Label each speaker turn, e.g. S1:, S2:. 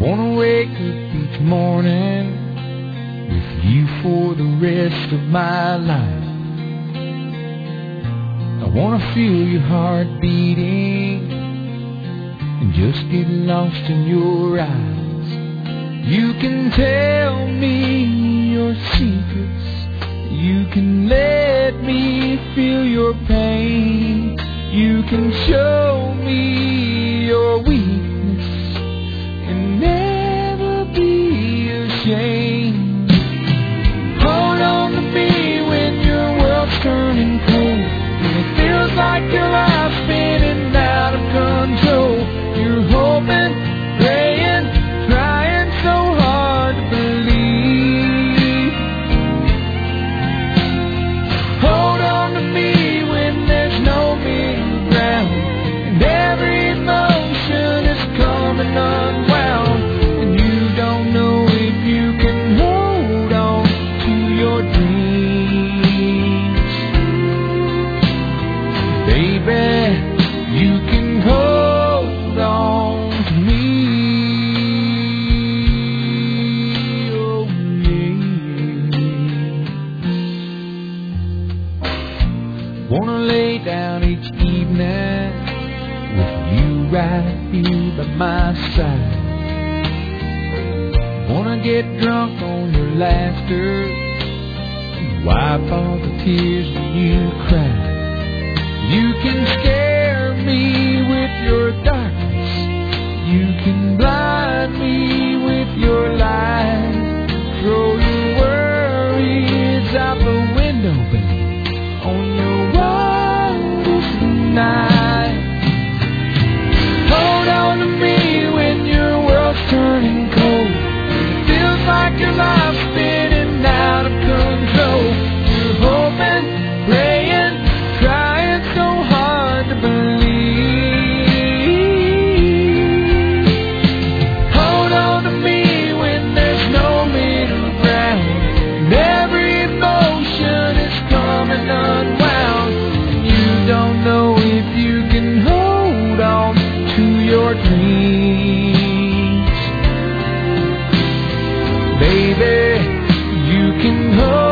S1: Wanna wake up each morning with you for the rest of my life. I wanna feel your heart beating and just get lost in your eyes. You can tell me your secrets, you can let me feel your pain, you can show me your weakness and never be ashamed. Hold on to me when your world's turning cold and it feels like your life's spinning out of control. You're hoping, praying, trying so hard to believe. Hold on to me when there's no middle ground and every emotion is coming unwound, and you don't know if you can hold on to your dreams. Baby, you can hold on to me. Oh, yeah. Wanna lay down each evening with you right here by my side. Wanna get drunk on your laughter and wipe all the tears that you cried. You can scare me with your darkness, you can blind me with your lies. Throw your worries out the window, baby, on your wildest night. Hold on to me when your world's turning cold and it feels like your life's spinning out of control. You're hoping, praying, trying so hard to believe. Hold on to me when there's no middle ground and every emotion is coming unwound, and you don't know if you can hold on to your dreams. Baby, you can hold